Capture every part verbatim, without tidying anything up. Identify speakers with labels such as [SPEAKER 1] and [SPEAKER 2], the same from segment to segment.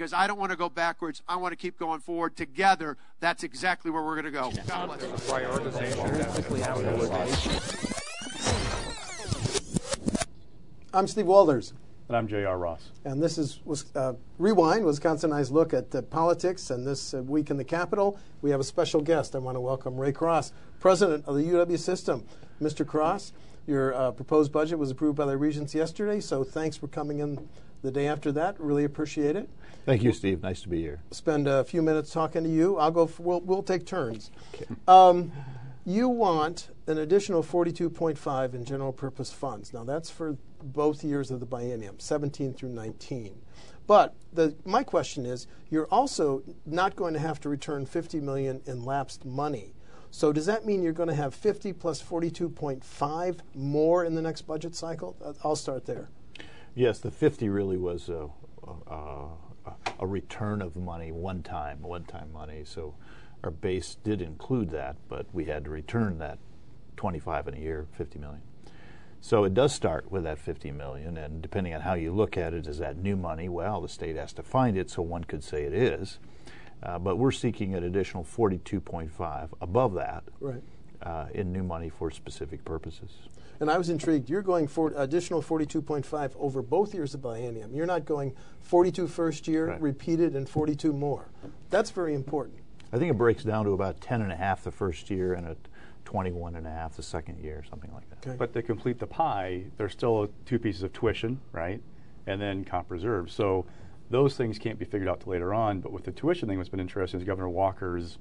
[SPEAKER 1] because I don't want to go backwards. I want to keep going forward. Together, that's exactly where we're going to go. God bless.
[SPEAKER 2] I'm Steve Walders.
[SPEAKER 3] And I'm J R. Ross.
[SPEAKER 2] And this is uh, Rewind, Wisconsinized look at uh, politics. And this uh, week in the Capitol, we have a special guest. I want to welcome Ray Cross, president of the U W system. Mister Cross, your uh, proposed budget was approved by the Regents yesterday, so thanks for coming in the day after that. Really appreciate it.
[SPEAKER 4] Thank you, Steve. Nice to be here.
[SPEAKER 2] Spend a few minutes talking to you. I'll go. For, we'll, we'll take turns. Okay. Um, you want an additional forty-two point five in general purpose funds. Now that's for both years of the biennium, seventeen through nineteen. But the, my question is, you're also not going to have to return fifty million dollars in lapsed money. So does that mean you're going to have fifty plus forty-two point five more in the next budget cycle? I'll start there.
[SPEAKER 4] Yes, the fifty really was a, a, a return of money, one time, one-time money. So our base did include that, but we had to return that twenty-five in a year, fifty million. So it does start with that fifty million, and depending on how you look at it, is that new money? Well, the state has to find it, so one could say it is. Uh, but we're seeking an additional forty-two point five above that,
[SPEAKER 2] right,
[SPEAKER 4] uh, in new money for specific purposes.
[SPEAKER 2] And I was intrigued. You're going for additional forty-two point five over both years of biennium. You're not going forty-two first year, right, repeated, and forty-two more. That's very important.
[SPEAKER 4] I think it breaks down to about ten and a half the first year and a twenty-one and a half the second year, something like that.
[SPEAKER 2] Okay.
[SPEAKER 3] But to complete the pie, there's still two pieces of tuition, right, and then comp reserve. So those things can't be figured out till later on. But with the tuition thing, what's been interesting is Governor Walker's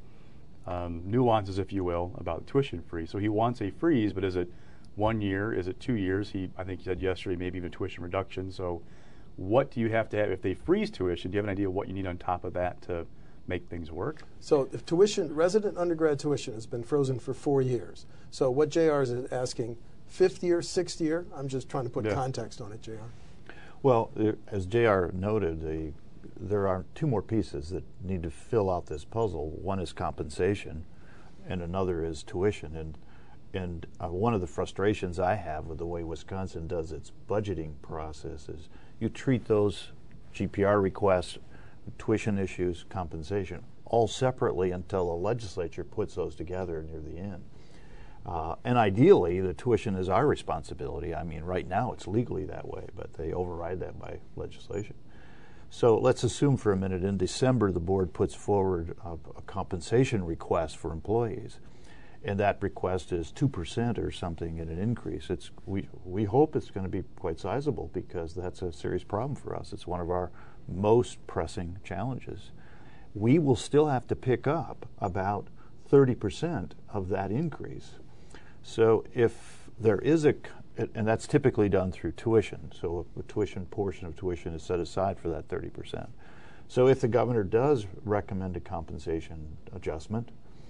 [SPEAKER 3] um, nuances, if you will, about tuition freeze. So he wants a freeze, but is it one year? Is it two years? He, I think he said yesterday, maybe even tuition reduction. So what do you have to have if they freeze tuition? Do you have an idea of what you need on top of that to make things work?
[SPEAKER 2] So if tuition, resident undergrad tuition has been frozen for four years. So what J R is asking, fifth year, sixth year? I'm just trying to put yeah. context on it, J R.
[SPEAKER 4] Well, there, as J R noted, the, there are two more pieces that need to fill out this puzzle. One is compensation, and another is tuition. And and uh, one of the frustrations I have with the way Wisconsin does its budgeting process is you treat those G P R requests, tuition issues, compensation, all separately until the legislature puts those together near the end. Uh, and ideally, the tuition is our responsibility. I mean, right now it's legally that way, but they override that by legislation. So let's assume for a minute in December the board puts forward a, a compensation request for employees, and that request is two percent or something in an increase. It's, we, we hope it's going to be quite sizable because that's a serious problem for us. It's one of our most pressing challenges. We will still have to pick up about thirty percent of that increase. So if there is a, and that's typically done through tuition, so a tuition portion of tuition is set aside for that thirty percent. So if the governor does recommend a compensation adjustment,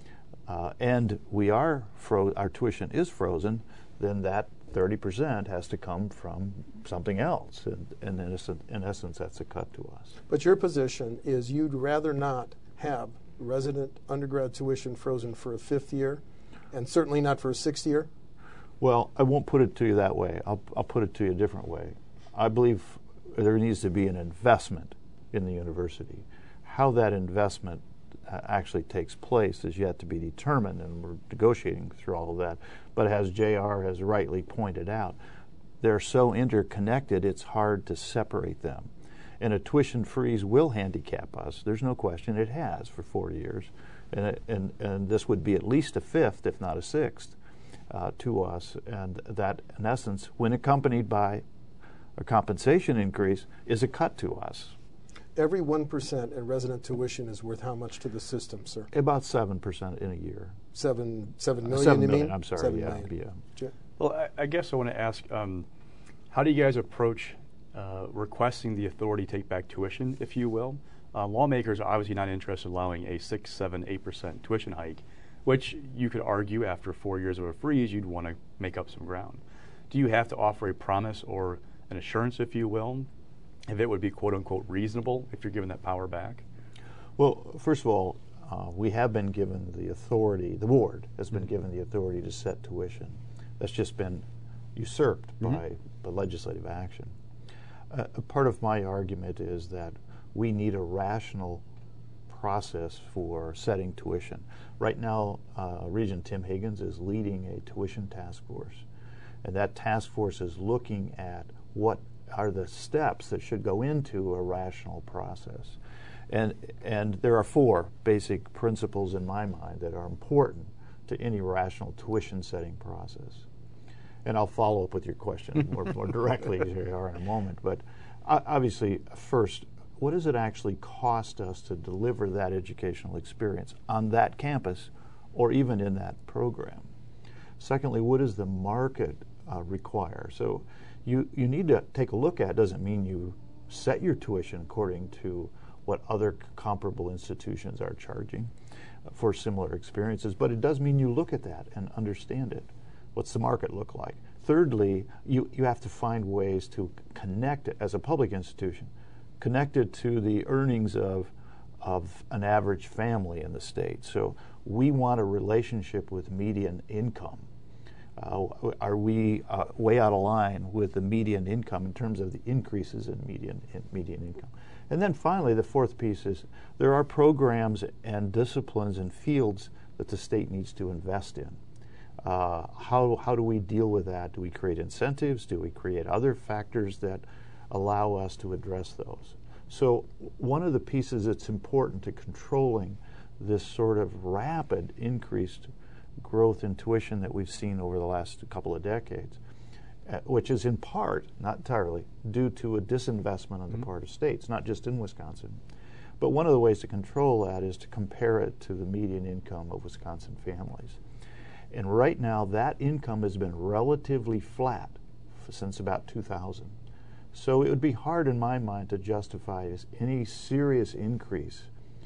[SPEAKER 4] uh, and we are fro- our tuition is frozen, then that thirty percent has to come from something else, and, and in, essence, in essence, that's a cut to us.
[SPEAKER 2] But your position is you'd rather not have resident undergrad tuition frozen for a fifth year, and certainly not for a sixth year?
[SPEAKER 4] Well, I won't put it to you that way. I'll, I'll put it to you a different way. I believe there needs to be an investment in the university. How that investment uh, actually takes place is yet to be determined, and we're negotiating through all of that. But as J R has rightly pointed out, they're so interconnected it's hard to separate them. And a tuition freeze will handicap us. There's no question it has for four years. And, it, and, and this would be at least a fifth, if not a sixth, uh, to us. And that, in essence, when accompanied by a compensation increase, is a cut to us.
[SPEAKER 2] Every one percent in resident tuition is worth how much to the system, sir?
[SPEAKER 4] About seven percent in a year.
[SPEAKER 2] Seven, seven million,
[SPEAKER 4] seven
[SPEAKER 2] you
[SPEAKER 4] million,
[SPEAKER 2] mean?
[SPEAKER 4] I'm sorry,
[SPEAKER 2] seven
[SPEAKER 4] yeah.
[SPEAKER 2] million.
[SPEAKER 4] yeah.
[SPEAKER 3] Well, I, I guess I want to ask, um, how do you guys approach uh, requesting the authority to take back tuition, if you will? Uh, lawmakers are obviously not interested in allowing a six, seven, eight percent tuition hike, which you could argue after four years of a freeze, you'd want to make up some ground. Do you have to offer a promise or an assurance, if you will, if it would be quote unquote reasonable if you're given that power back?
[SPEAKER 4] Well, first of all, uh, we have been given the authority, the board has been mm-hmm. given the authority to set tuition. That's just been usurped mm-hmm. by, by legislative action. Uh, part of my argument is that we need a rational process for setting tuition. Right now, uh, Regent Tim Higgins is leading a tuition task force, and that task force is looking at what are the steps that should go into a rational process. And, and there are four basic principles in my mind that are important to any rational tuition setting process. And I'll follow up with your question more, more directly as you are in a moment. But uh, obviously, first, what does it actually cost us to deliver that educational experience on that campus or even in that program? Secondly, what does the market uh, require? So you, you need to take a look at, doesn't mean you set your tuition according to what other comparable institutions are charging for similar experiences, but it does mean you look at that and understand it. What's the market look like? Thirdly, you, you have to find ways to connect it as a public institution, connect it to the earnings of, of an average family in the state. So we want a relationship with median income. Uh, are we uh, way out of line with the median income in terms of the increases in median, in median income? And then finally, the fourth piece is there are programs and disciplines and fields that the state needs to invest in. Uh, how, how do we deal with that? Do we create incentives? Do we create other factors that allow us to address those? So one of the pieces that's important to controlling this sort of rapid increased growth in tuition that we've seen over the last couple of decades, uh, which is in part, not entirely, due to a disinvestment on mm-hmm. the part of states, not just in Wisconsin. But one of the ways to control that is to compare it to the median income of Wisconsin families. And right now, that income has been relatively flat since about two thousand. So it would be hard in my mind to justify any serious increase.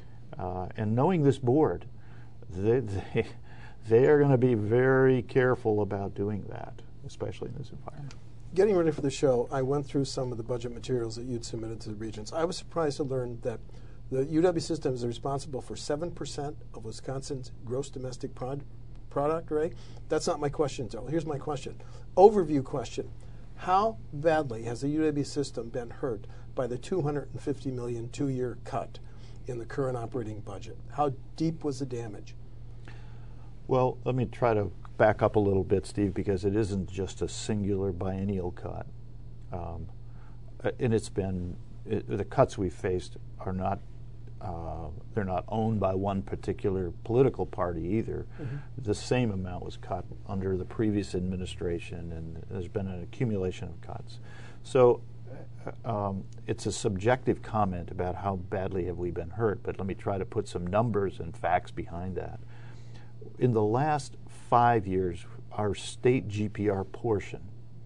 [SPEAKER 4] Uh, and knowing this board, they, they, they are going to be very careful about doing that, especially in this environment.
[SPEAKER 2] Getting ready for the show, I went through some of the budget materials that you'd submitted to the regents. I was surprised to learn that the U W system is responsible for seven percent of Wisconsin's gross domestic product. Product, Ray? That's not my question, Joe. Here's my question. Overview question. How badly has the U W system been hurt by the two hundred fifty million dollars two-year cut in the current operating budget? How deep was the damage?
[SPEAKER 4] Well, let me try to back up a little bit, Steve, because it isn't just a singular biennial cut. Um, and it's been, it, the cuts we faced are not Uh, they're not owned by one particular political party either. Mm-hmm. The same amount was cut under the previous administration, and there's been an accumulation of cuts. So uh, um, it's a subjective comment about how badly have we been hurt, but let me try to put some numbers and facts behind that. In the last five years, our state G P R portion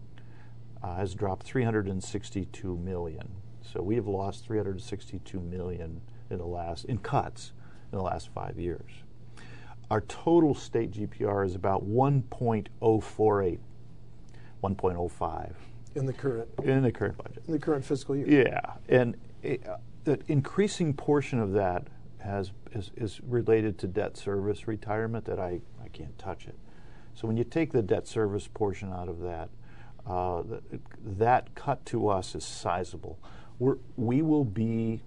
[SPEAKER 4] uh, has dropped three hundred sixty-two million dollars. So we have lost three hundred sixty-two million dollars in the last in cuts in the last five years. Our total state G P R is about one point oh four eight, one point oh five
[SPEAKER 2] in the current
[SPEAKER 4] in the current budget.
[SPEAKER 2] In the current fiscal year.
[SPEAKER 4] Yeah, and it, uh, the increasing portion of that has is, is related to debt service retirement that I, I can't touch it. So when you take the debt service portion out of that, uh, the, that cut to us is sizable. We're, we will be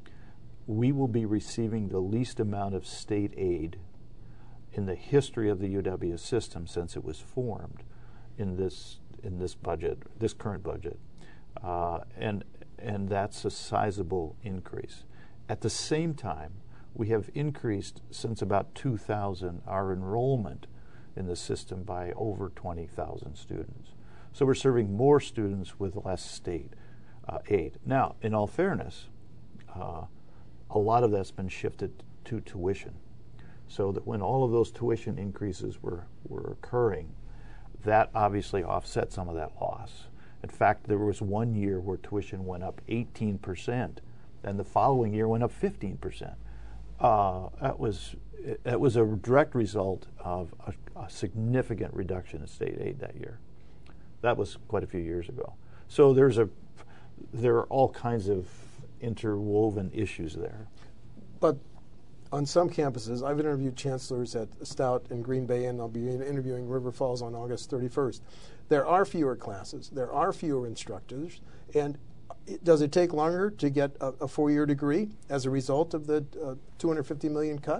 [SPEAKER 4] we will be receiving the least amount of state aid in the history of the U W system since it was formed in this in this budget, this current budget, uh, and and that's a sizable increase. At the same time, we have increased since about two thousand our enrollment in the system by over twenty thousand students. So we're serving more students with less state uh, aid. Now, in all fairness, uh, a lot of that's been shifted to tuition, so that when all of those tuition increases were, were occurring, that obviously offset some of that loss. In fact, there was one year where tuition went up eighteen percent, and the following year went up fifteen percent. Uh, that was that was a direct result of a, a significant reduction in state aid that year. That was quite a few years ago. So there's a there are all kinds of interwoven issues there.
[SPEAKER 2] But on some campuses, I've interviewed chancellors at Stout and Green Bay, and I'll be interviewing River Falls on August thirty-first. There are fewer classes, there are fewer instructors, and does it take longer to get a, a four-year degree as a result of the uh, two hundred fifty million cut?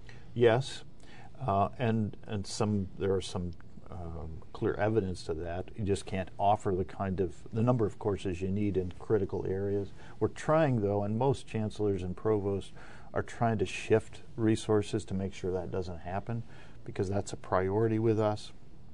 [SPEAKER 4] Yes, uh, and and some there are some um, clear evidence to that. You just can't offer the kind of the number of courses you need in critical areas. We're trying though, and most chancellors and provosts are trying to shift resources to make sure that doesn't happen, because that's a priority with us.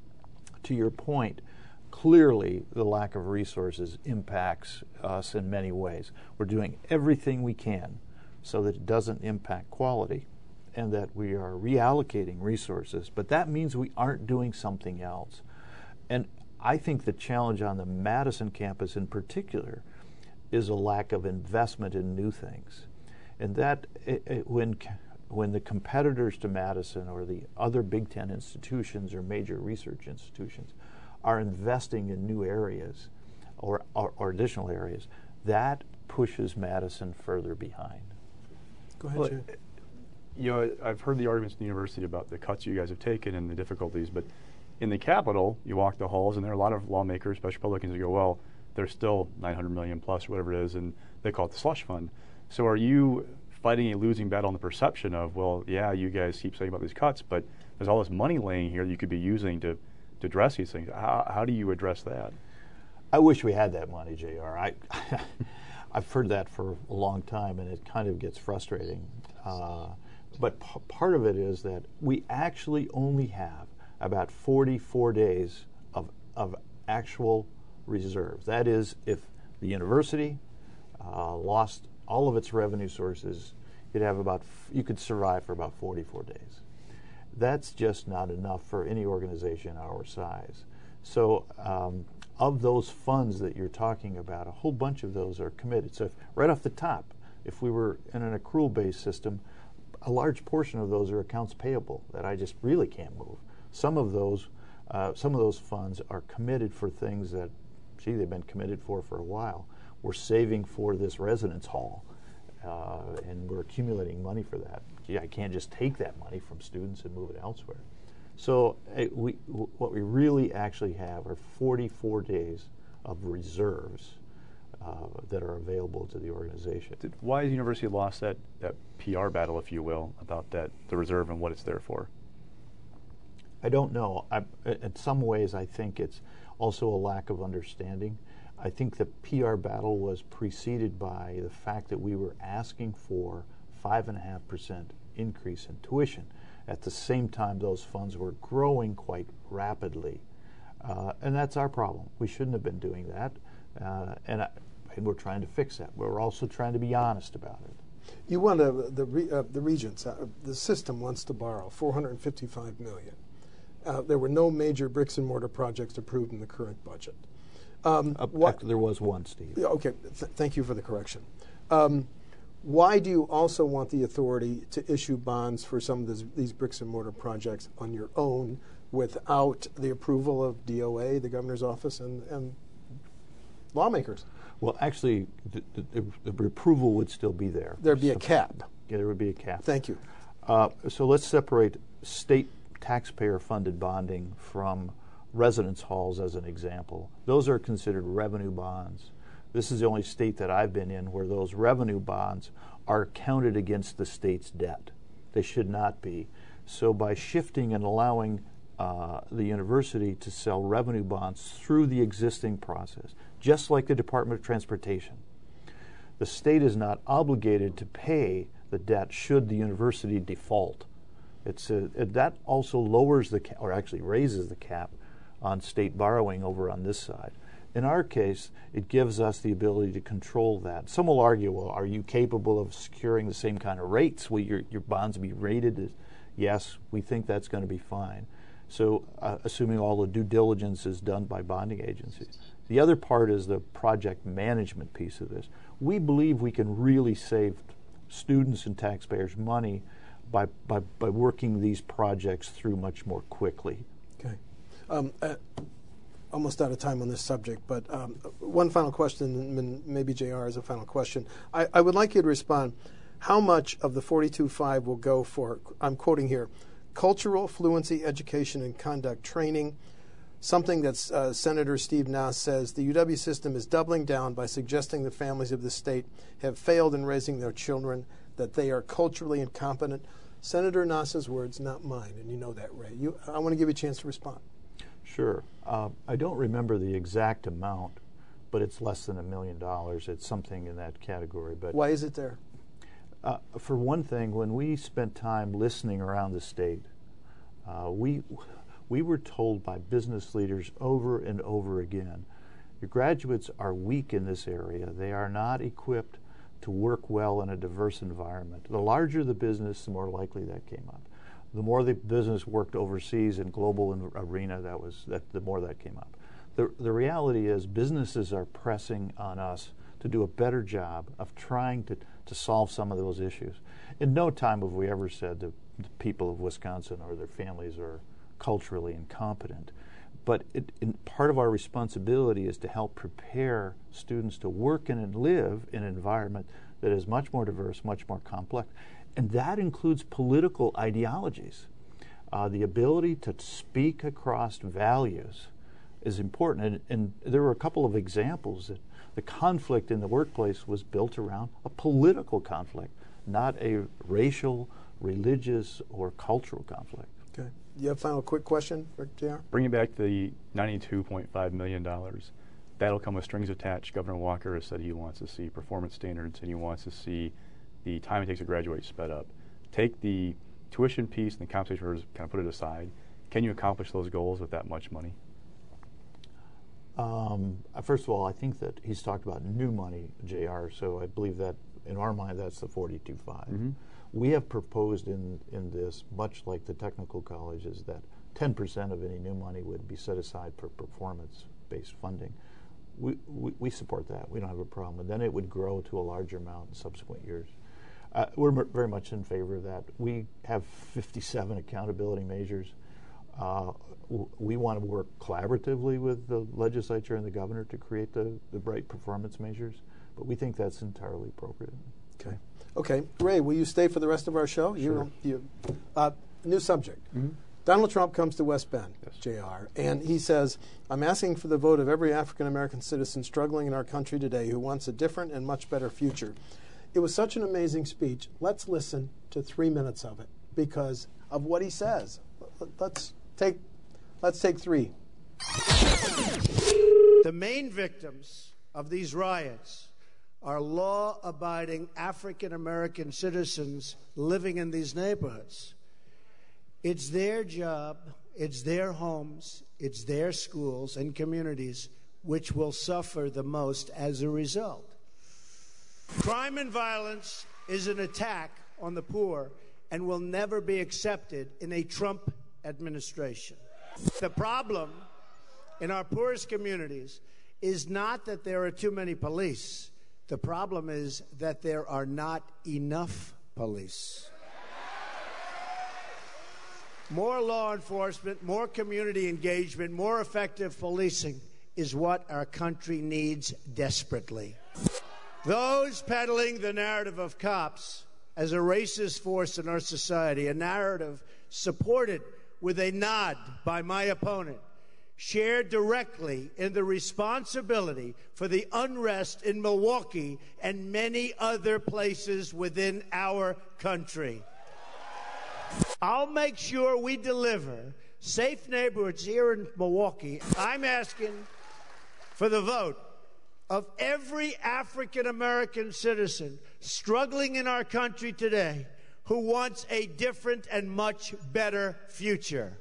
[SPEAKER 4] To your point, clearly the lack of resources impacts us in many ways. We're doing everything we can so that it doesn't impact quality and that we are reallocating resources, but that means we aren't doing something else. And I think the challenge on the Madison campus in particular is a lack of investment in new things. And that it, it, when when the competitors to Madison or the other Big Ten institutions or major research institutions are investing in new areas or, or, or additional areas, that pushes Madison further behind.
[SPEAKER 2] Go ahead,
[SPEAKER 3] Well,
[SPEAKER 2] Jay.
[SPEAKER 3] You know, I've heard the arguments in the university about the cuts you guys have taken and the difficulties, but in the Capitol, you walk the halls, and there are a lot of lawmakers, especially Republicans, who go, well, there's still nine hundred million plus, or whatever it is, and they call it the slush fund. So are you fighting a losing battle on the perception of, well, yeah, you guys keep saying about these cuts, but there's all this money laying here that you could be using to, to address these things? How, how do you address that?
[SPEAKER 4] I wish we had that money, J R. I, I've heard that for a long time, and it kind of gets frustrating. Uh, but p- part of it is that we actually only have about forty-four days of, of actual reserve. That is, if the university uh, lost all of its revenue sources, you'd have about f- you could survive for about forty-four days. That's just not enough for any organization our size. So um, of those funds that you're talking about, a whole bunch of those are committed. So if, right off the top, if we were in an accrual-based system, a large portion of those are accounts payable that I just really can't move. Some of those, uh, some of those funds are committed for things that, gee, they've been committed for for a while. We're saving for this residence hall, uh, and we're accumulating money for that. Gee, I can't just take that money from students and move it elsewhere. So uh, we, w- what we really actually have are forty-four days of reserves uh, that are available to the organization.
[SPEAKER 3] Did, why has the university lost that, that P R battle, if you will, about that the reserve and what it's there for?
[SPEAKER 4] I don't know. I, in some ways, I think it's also a lack of understanding. I think the P R battle was preceded by the fact that we were asking for five and a half percent increase in tuition. At the same time, those funds were growing quite rapidly, uh, and that's our problem. We shouldn't have been doing that, uh, and, I, and we're trying to fix that. We're also trying to be honest about it.
[SPEAKER 2] You want to, the re, uh, the regents, uh, the system wants to borrow four hundred fifty-five million dollars. Uh, there were no major bricks and mortar projects approved in the current budget. Um,
[SPEAKER 4] Uh,
[SPEAKER 2] what,
[SPEAKER 4] there was one, Steve.
[SPEAKER 2] Yeah, okay, th- thank you for the correction. Um, why do you also want the authority to issue bonds for some of this, these bricks and mortar projects on your own without the approval of D O A, the governor's office, and, and lawmakers?
[SPEAKER 4] Well, actually, the, the, the approval would still be there.
[SPEAKER 2] There'd be
[SPEAKER 4] So-
[SPEAKER 2] a cap.
[SPEAKER 4] Yeah, there would be a cap.
[SPEAKER 2] Thank you.
[SPEAKER 4] Uh, so let's separate state taxpayer-funded bonding from residence halls as an example. Those are considered revenue bonds. This is the only state that I've been in where those revenue bonds are counted against the state's debt. They should not be. So by shifting and allowing uh, the university to sell revenue bonds through the existing process, just like the Department of Transportation, the state is not obligated to pay the debt should the university default. It's a, it, that also lowers the cap, or actually raises the cap on state borrowing over on this side. In our case, it gives us the ability to control that. Some will argue, well, are you capable of securing the same kind of rates? Will your, your bonds be rated as, yes, we think that's going to be fine. So uh, assuming all the due diligence is done by bonding agencies. The other part is the project management piece of this. We believe we can really save students and taxpayers money by, by, by working these projects through much more quickly.
[SPEAKER 2] Okay. Um, uh, almost out of time on this subject, but um, one final question, and maybe J R has a final question. I, I would like you to respond. How much of the forty-two point five will go for, I'm quoting here, cultural fluency education and conduct training, something that uh, Senator Steve Nass says, the U W system is doubling down by suggesting the families of the state have failed in raising their children, that they are culturally incompetent. Senator Nass's words, not mine, and you know that, Ray. You, I want to give you a chance to respond.
[SPEAKER 4] Sure. Uh, I don't remember the exact amount, but it's less than a million dollars. It's something in that category. But
[SPEAKER 2] why is it there?
[SPEAKER 4] Uh, for one thing, when we spent time listening around the state, uh, we we were told by business leaders over and over again, your graduates are weak in this area. They are not equipped to work well in a diverse environment. The larger the business, the more likely that came up. The more the business worked overseas in global in arena, that was that the more that came up. The the reality is businesses are pressing on us to do a better job of trying to, to solve some of those issues. In no time have we ever said that the people of Wisconsin or their families are culturally incompetent. But it, in, part of our responsibility is to help prepare students to work in and live in an environment that is much more diverse, much more complex. And that includes political ideologies. Uh, the ability to speak across values is important. And, and there were a couple of examples that the conflict in the workplace was built around a political conflict, not a racial, religious, or cultural conflict.
[SPEAKER 2] Okay. Do you have a final quick question for J R?
[SPEAKER 3] Bringing back the ninety-two point five million dollars, that'll come with strings attached. Governor Walker has said he wants to see performance standards and he wants to see the time it takes to graduate sped up. Take the tuition piece and the compensation for kind of put it aside. Can you accomplish those goals with that much money?
[SPEAKER 4] Um, first of all, I think that he's talked about new money, J R, so I believe that in our mind that's the forty-two point five. Mm-hmm. We have proposed in, in this, much like the technical colleges, that ten percent of any new money would be set aside for performance-based funding. We, we, we support that. We don't have a problem. And then it would grow to a larger amount in subsequent years. Uh, we're m- very much in favor of that. We have fifty-seven accountability measures. Uh, w- we want to work collaboratively with the legislature and the governor to create the, the right performance measures, but we think that's entirely appropriate.
[SPEAKER 2] Okay. Okay. Ray, will you stay for the rest of our show?
[SPEAKER 4] Sure.
[SPEAKER 2] You, you, uh, new subject. Mm-hmm. Donald Trump comes to West Bend, yes. J R, and he says, I'm asking for the vote of every African-American citizen struggling in our country today who wants a different and much better future. It was such an amazing speech. Let's listen to three minutes of it because of what he says. Let's take, let's take three.
[SPEAKER 5] The main victims of these riots are law-abiding African-American citizens living in these neighborhoods. It's their job, it's their homes, it's their schools and communities which will suffer the most as a result. Crime and violence is an attack on the poor and will never be accepted in a Trump administration. The problem in our poorest communities is not that there are too many police. The problem is that there are not enough police. More law enforcement, more community engagement, more effective policing is what our country needs desperately. Those peddling the narrative of cops as a racist force in our society, a narrative supported with a nod by my opponent, share directly in the responsibility for the unrest in Milwaukee and many other places within our country. I'll make sure we deliver safe neighborhoods here in Milwaukee. I'm asking for the vote of every African-American citizen struggling in our country today who wants a different and much better future.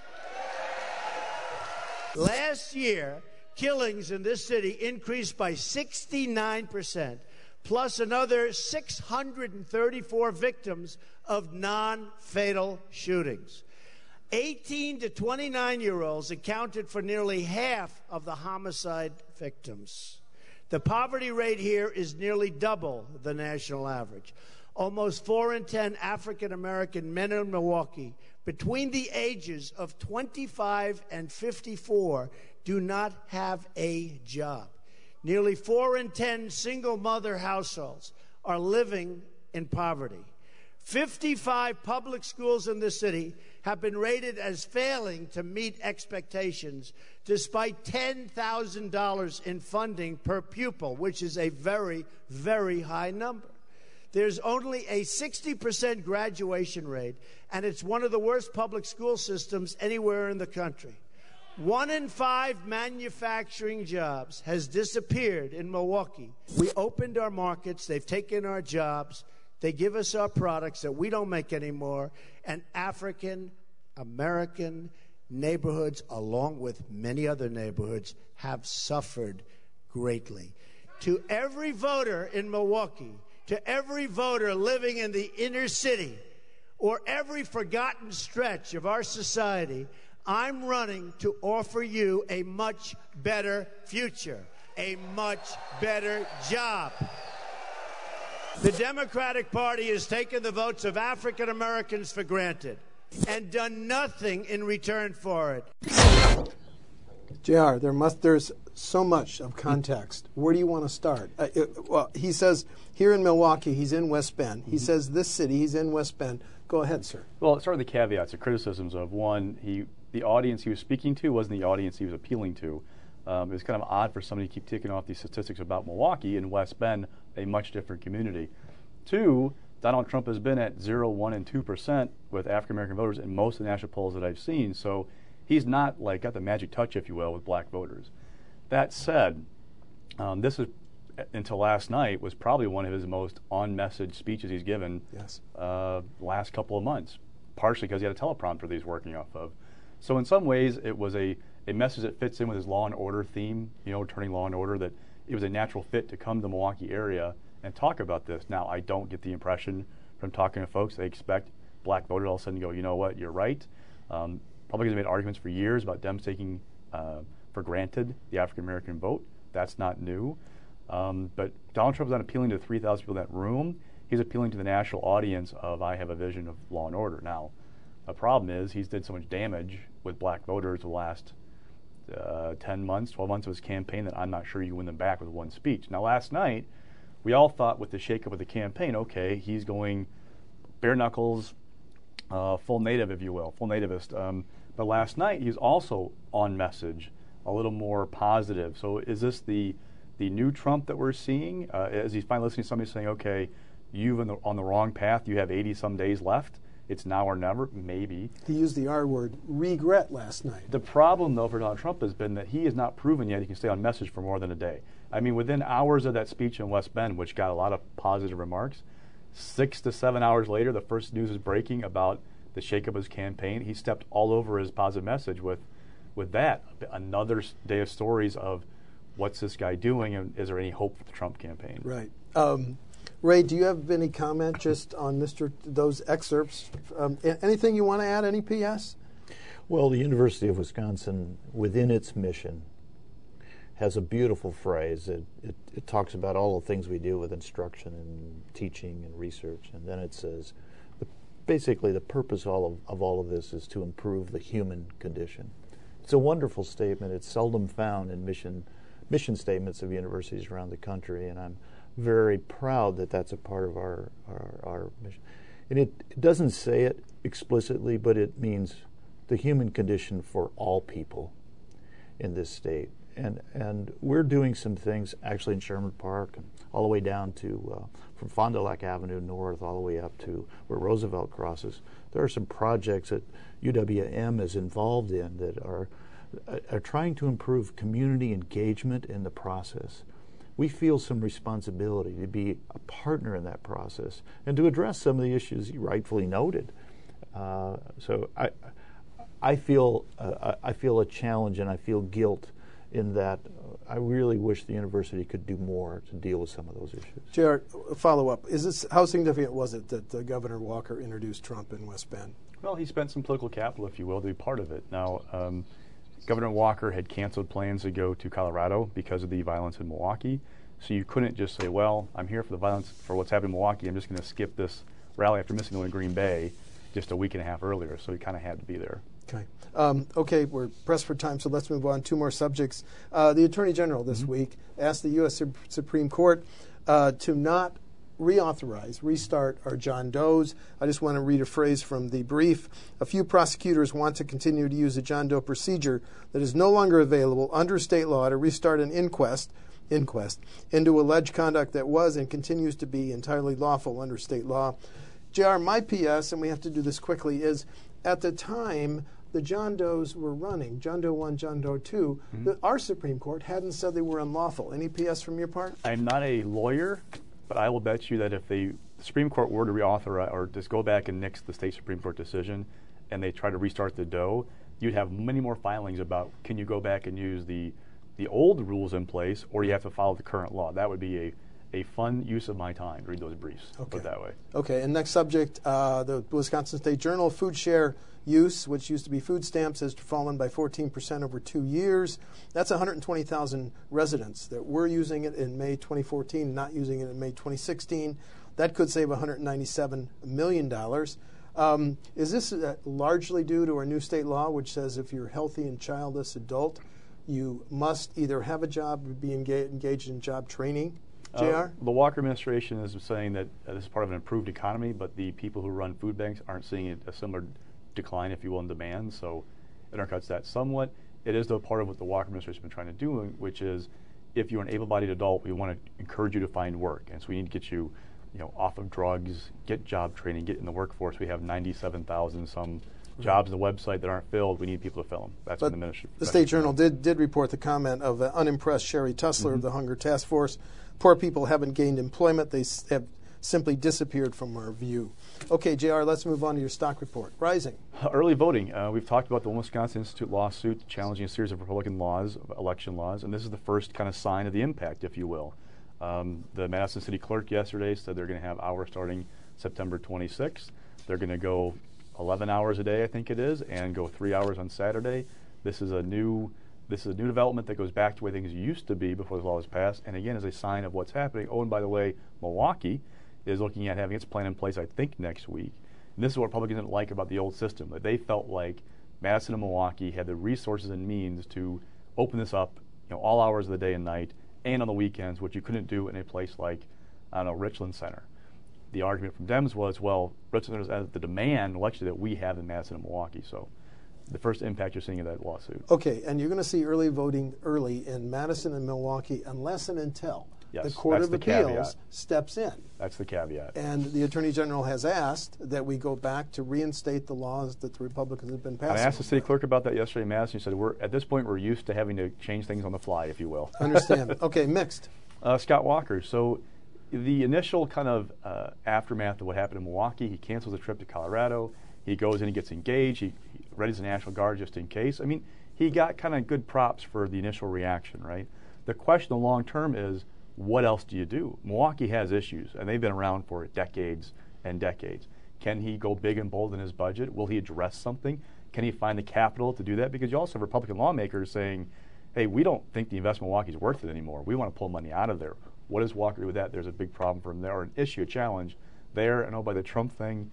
[SPEAKER 5] Last year, killings in this city increased by sixty-nine percent, plus another six hundred thirty-four victims of non-fatal shootings. eighteen to twenty-nine-year-olds accounted for nearly half of the homicide victims. The poverty rate here is nearly double the national average. Almost four in ten African-American men in Milwaukee between the ages of twenty-five and fifty-four do not have a job. Nearly four in ten single-mother households are living in poverty. fifty-five public schools in the city have been rated as failing to meet expectations despite ten thousand dollars in funding per pupil, which is a very, very high number. There's only a sixty percent graduation rate, and it's one of the worst public school systems anywhere in the country. One in five manufacturing jobs has disappeared in Milwaukee. We opened our markets, they've taken our jobs, they give us our products that we don't make anymore, and African American neighborhoods, along with many other neighborhoods, have suffered greatly. To every voter in Milwaukee, to every voter living in the inner city, or every forgotten stretch of our society, I'm running to offer you a much better future, a much better job. The Democratic Party has taken the votes of African Americans for granted and done nothing in return for it.
[SPEAKER 2] J R, there must there's so much of context. Where do you want to start? Uh, it, well, he says here in Milwaukee, he's in West Bend. He mm-hmm. says this city, he's in West Bend. Go ahead, sir.
[SPEAKER 3] Well, start with the caveats, the criticisms of one, he the audience he was speaking to wasn't the audience he was appealing to. Um, it was kind of odd for somebody to keep ticking off these statistics about Milwaukee and West Bend, a much different community. Two, Donald Trump has been at zero, one, and two percent with African American voters in most of the national polls that I've seen. So he's not like got the magic touch, if you will, with black voters. That said, um, this is until last night was probably one of his most on-message speeches he's given
[SPEAKER 2] yes.
[SPEAKER 3] uh, last couple of months, partially because he had a teleprompter that he's working off of. So in some ways, it was a, a message that fits in with his law and order theme, you know, returning law and order, that it was a natural fit to come to the Milwaukee area and talk about this. Now, I don't get the impression from talking to folks they expect black voters all of a sudden to go, you know what, you're right. Um, Republicans have made arguments for years about them taking uh, for granted the African American vote. That's not new. Um, but Donald Trump is not appealing to three thousand people in that room. He's appealing to the national audience of, I have a vision of law and order. Now, the problem is he's did so much damage with black voters the last uh, ten months, twelve months of his campaign that I'm not sure you can win them back with one speech. Now, last night, we all thought with the shakeup of the campaign, okay, he's going bare knuckles, uh, full native, if you will, full nativist. Um, but last night, he's also on message, a little more positive. So is this the the new Trump that we're seeing? Uh, as he's finally listening to somebody saying, okay, you've on the, on the wrong path, you have eighty some days left. It's now or never, maybe.
[SPEAKER 2] He used the R word, regret, last night.
[SPEAKER 3] The problem, though, for Donald Trump has been that he has not proven yet he can stay on message for more than a day. I mean, within hours of that speech in West Bend, which got a lot of positive remarks, six to seven hours later, the first news is breaking about the shakeup of his campaign. He stepped all over his positive message with, with that. Another day of stories of what's this guy doing, and is there any hope for the Trump campaign?
[SPEAKER 2] Right. Um, Ray, do you have any comment just on Mister those excerpts? Um, anything you want to add? Any P S?
[SPEAKER 4] Well, the University of Wisconsin, within its mission, has a beautiful phrase. It, it, it talks about all the things we do with instruction and teaching and research, and then it says, the, basically the purpose all of, of all of this is to improve the human condition. It's a wonderful statement. It's seldom found in mission mission statements of universities around the country, and I'm very proud that that's a part of our, our, our mission. And it, it doesn't say it explicitly, but it means the human condition for all people in this state. And and we're doing some things actually in Sherman Park and all the way down to, uh, from Fond du Lac Avenue north all the way up to where Roosevelt crosses. There are some projects that U W M is involved in that are, are trying to improve community engagement in the process. We feel some responsibility to be a partner in that process and to address some of the issues you rightfully noted. Uh, so I, I feel uh, I feel a challenge and I feel guilt in that uh, I really wish the university could do more to deal with some of those issues.
[SPEAKER 2] J R, follow up. Is this how significant was it that uh, Governor Walker introduced Trump in West Bend?
[SPEAKER 3] Well, he spent some political capital, if you will, to be part of it. Now, um, Governor Walker had canceled plans to go to Colorado because of the violence in Milwaukee. So you couldn't just say, well, I'm here for the violence, for what's happening in Milwaukee. I'm just going to skip this rally after missing the one in Green Bay just a week and a half earlier. So he kind of had to be there.
[SPEAKER 2] Okay. Um, okay, we're pressed for time, so let's move on. Two more subjects. Uh, the Attorney General this mm-hmm. week asked the U S Supreme Court uh, to not reauthorize, restart our John Does. I just want to read a phrase from the brief. A few prosecutors want to continue to use a John Doe procedure that is no longer available under state law to restart an inquest inquest into alleged conduct that was and continues to be entirely lawful under state law. J R, my P S, and we have to do this quickly, is at the time the John Does were running, John Doe one, John Doe two, mm-hmm. the, our Supreme Court hadn't said they were unlawful. Any P S from your part?
[SPEAKER 3] I'm not a lawyer, but I will bet you that if the Supreme Court were to reauthorize or just go back and nix the state Supreme Court decision and they try to restart the Doe, you'd have many more filings about can you go back and use the the old rules in place or you have to follow the current law. That would be a a fun use of my time to read those briefs,
[SPEAKER 2] okay.
[SPEAKER 3] put it that way.
[SPEAKER 2] Okay, and next subject, uh, the Wisconsin State Journal, food share use, which used to be food stamps, has fallen by fourteen percent over two years. That's one hundred twenty thousand residents that were using it in May twenty fourteen, not using it in May twenty sixteen. That could save one hundred ninety-seven million dollars. Um, is this uh, largely due to our new state law, which says if you're a healthy and childless adult, you must either have a job or be enga- engaged in job training? J R?
[SPEAKER 3] Uh, the Walker administration is saying that uh, this is part of an improved economy, but the people who run food banks aren't seeing a, a similar decline, if you will, in demand. So it undercuts that somewhat. It is, though, part of what the Walker administration has been trying to do, which is if you're an able-bodied adult, we want to encourage you to find work. And so we need to get you, you know, off of drugs, get job training, get in the workforce. We have ninety-seven thousand some jobs on the website that aren't filled. We need people to fill them. That's
[SPEAKER 2] but
[SPEAKER 3] what the ministry.
[SPEAKER 2] The State Journal did did report the comment of uh, unimpressed Sherry Tussler
[SPEAKER 3] mm-hmm.
[SPEAKER 2] of the Hunger Task Force. Poor people haven't gained employment. They s- have simply disappeared from our view. Okay, J R, let's move on to your stock report. Rising.
[SPEAKER 3] Uh, early voting. Uh, we've talked about the Wisconsin Institute lawsuit challenging a series of Republican laws, election laws, and this is the first kind of sign of the impact, if you will. Um, the Madison City Clerk yesterday said they're going to have hours starting September twenty-sixth. They're going to go eleven hours a day, I think it is, and go three hours on Saturday. This is a new this is a new development that goes back to the way things used to be before the law was passed, and again is a sign of what's happening. Oh, and by the way, Milwaukee is looking at having its plan in place, I think, next week. And this is what Republicans didn't like about the old system, that they felt like Madison and Milwaukee had the resources and means to open this up, you know, all hours of the day and night, and on the weekends, which you couldn't do in a place like, I don't know, Richland Center. The argument from Dems was, well, Richland Center has the demand election that we have in Madison and Milwaukee. So the first impact you're seeing of that lawsuit.
[SPEAKER 2] Okay, and you're going to see early voting early in Madison and Milwaukee unless and until
[SPEAKER 3] yes,
[SPEAKER 2] the Court of
[SPEAKER 3] the
[SPEAKER 2] Appeals
[SPEAKER 3] caveat.
[SPEAKER 2] steps in.
[SPEAKER 3] That's the caveat.
[SPEAKER 2] And the Attorney General has asked that we go back to reinstate the laws that the Republicans have been passing.
[SPEAKER 3] I asked the city clerk about that yesterday in Madison. He said, we're, at this point, we're used to having to change things on the fly, if you will.
[SPEAKER 2] Understand. Okay, mixed.
[SPEAKER 3] Uh, Scott Walker. So the initial kind of uh, aftermath of what happened in Milwaukee, he cancels a trip to Colorado. He goes in and gets engaged. He, he readies the National Guard just in case. I mean, he got kind of good props for the initial reaction, right? The question in the long term is, what else do you do? Milwaukee has issues, and they've been around for decades and decades. Can he go big and bold in his budget? Will he address something? Can he find the capital to do that? Because you also have Republican lawmakers saying, hey, we don't think the investment in Milwaukee is worth it anymore. We want to pull money out of there. What does Walker do with that? There's a big problem for him there, or an issue, a challenge there. And oh, by the Trump thing,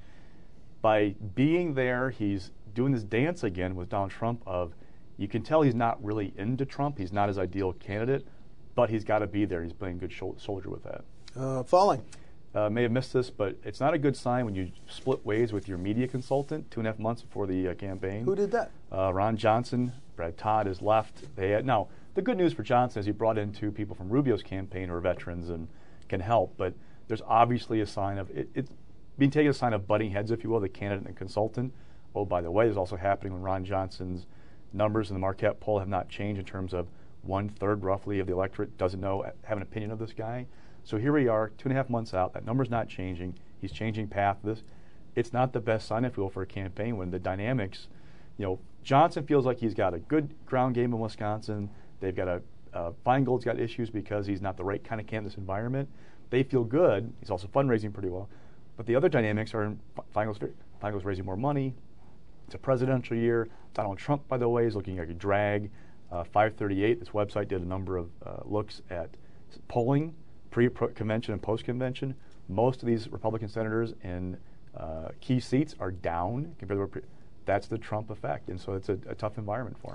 [SPEAKER 3] by being there, he's doing this dance again with Donald Trump of, you can tell he's not really into Trump. He's not his ideal candidate, but he's got to be there. He's playing good sh- soldier with that.
[SPEAKER 2] Uh, falling.
[SPEAKER 3] Uh, may have missed this, but it's not a good sign when you split ways with your media consultant two and a half months before the uh, campaign.
[SPEAKER 2] Who did that?
[SPEAKER 3] Uh, Ron Johnson. Brad Todd has left. They had, now, the good news for Johnson is he brought in two people from Rubio's campaign who are veterans and can help, but there's obviously a sign of, it, it's being taken as a sign of butting heads, if you will, the candidate and consultant. Oh, by the way, there's also happening when Ron Johnson's numbers in the Marquette poll have not changed in terms of one-third roughly of the electorate doesn't know, have an opinion of this guy. So here we are, two and a half months out. That number's not changing. He's changing path. This, it's not the best sign, if you will, for a campaign when the dynamics, you know, Johnson feels like he's got a good ground game in Wisconsin. They've got a, uh, Feingold's got issues because he's not the right kind of candidate in this environment. They feel good. He's also fundraising pretty well. But the other dynamics are in Feingold's, Feingold's raising more money. It's a presidential year. Donald Trump, by the way, is looking like a drag. Uh, five thirty-eight, this website did a number of uh, looks at polling, pre-convention and post-convention. Most of these Republican senators in uh, key seats are down compared to what pre- that's the Trump effect, and so it's a, a tough environment for him.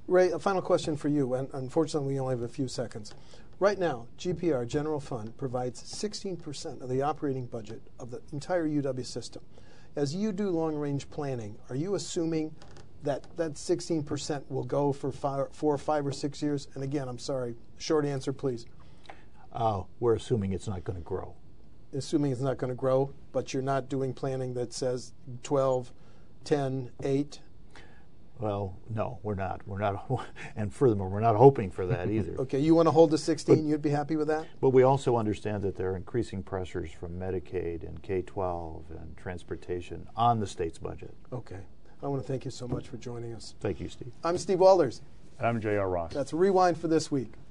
[SPEAKER 2] Ray, a final question for you, and unfortunately we only have a few seconds. Right now, G P R, General Fund, provides sixteen percent of the operating budget of the entire U W system. As you do long-range planning, are you assuming that that sixteen percent will go for five, four, five, or six years? And again, I'm sorry, short answer, please.
[SPEAKER 4] Uh, we're assuming it's not going to grow.
[SPEAKER 2] Assuming it's not going to grow, but you're not doing planning that says twelve, ten, eight?
[SPEAKER 4] Well, no, we're not. We're not, and furthermore, we're not hoping for that either.
[SPEAKER 2] Okay, you want to hold to sixteen,
[SPEAKER 4] But-
[SPEAKER 2] you'd be happy with that?
[SPEAKER 4] But we also understand that there are increasing pressures from Medicaid and K twelve and transportation on the state's budget.
[SPEAKER 2] Okay. I want to thank you so much for joining us.
[SPEAKER 4] Thank you, Steve.
[SPEAKER 2] I'm Steve Walders.
[SPEAKER 3] And I'm J R Ross.
[SPEAKER 2] That's Rewind for this week.